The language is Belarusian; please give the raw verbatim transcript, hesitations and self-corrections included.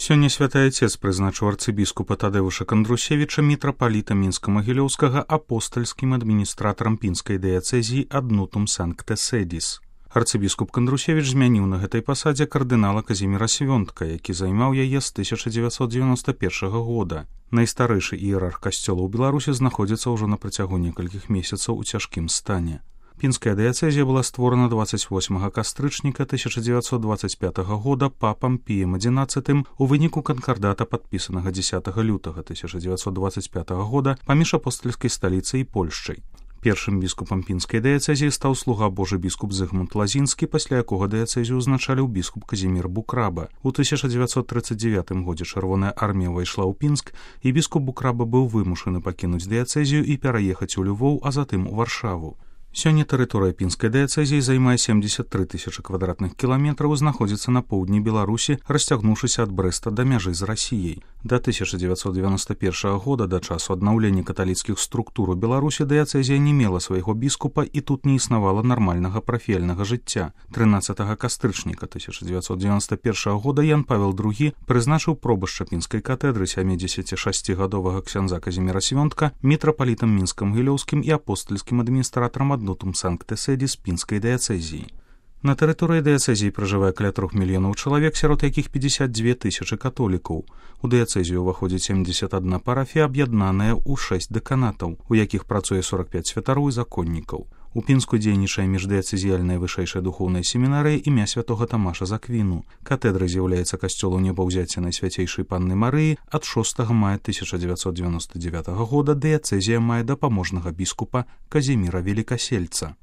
Сёння святы Отец прызначыў арцыбіскупа Тадэвуша Кандрусевіча мітрапаліта Мінска-Магілёўскага апостальскім адміністратарам пінскай дыяцэзіі ад нутум санкте седис. Арцыбіскуп Кандрусевіч змяніў на гэтай пасадзе кардынала Казіміра Свёнтка, які займаў яе з тысяча дзевяцьсот дзевяноста першага года. Найстарэйшы іерарх касцёла ў Беларусі знаходзіцца ўжо на працягу некалькіх месяцаў у цяжкім стане. Пінская дыяцэзія была створана дваццаць восьмага кастрычніка тысяча дзевяцьсот дваццаць пятага года папам Піем адзінаццатым у выніку канкардата, падпісанага дзесятага лютага тысяча дзевяцьсот дваццаць пятага года паміж апостальскай сталіцай і Польшчай. Першым біскупам пінскай дыяцэзіі стаў слуга Божы біскуп Зыгмунд Лазінскі, пасля якога дыяцэзію ўзначаліў біскуп Казімір Букраба. У тысяча дзевяцьсот трыццаць дзевятым годзе чырвоная армія ўвайшла ў Пінск, і біскуп Букраба быў вымушаны пакінуць дыяцэзію і пераехаць у Львоў, а затым у Варшаву. Сёння тэрыторыя пінскай дыяцэзіі займае семдзесят тры тысячы квадратных кіламетраў і знаходзіцца на поўдні Беларусі, расцягнуўшыся ад Брэста да мяжы з Расіяй. Да тысяча дзевяцьсот девяносто першага года, да часу аднаўлення каталіцкіх структур у Беларусі, дыяцэзія не мела свайго біскупа, і тут не існавала нармальнага прафельнага жыцця. трынаццатага кастрычніка тысяча дзевяцьсот девяносто першага года Ян Павел другі прызначыў пробашча пінскай катэдры сямідзесяцішасцігадовага ксяндза Казіміра Свёнтка мітрапалітам мінска-магілёўскім і апостальскім адміністратарам ад нутум санкте седис пінскай дыяцэзіі. На тэрыторыі дыяцэзіі пражывае каля трох мільёнаў чалавек, сярод якіх пятьдесят две тысячы католікаў. У дыяцэзію ўваходзіць семдзесят адна парафія, аб'яднаная ў шэсць дэканатаў, у якіх працуе сорок пять святароў і законнікаў. У Пінску дзейнічае міждыяцэзіяльная вышэйшая духоўная семінарыя імя святога Тамаша з Аквіну. Катэдрай з'яўляецца касцёл Небаўзяцця Найсвяцейшай Панны Марыі. Ад шостага мая тысяча дзевяцьсот девяносто девятага года дыяцэзія мае дапаможнага біскупа Казіміра Велікасельца.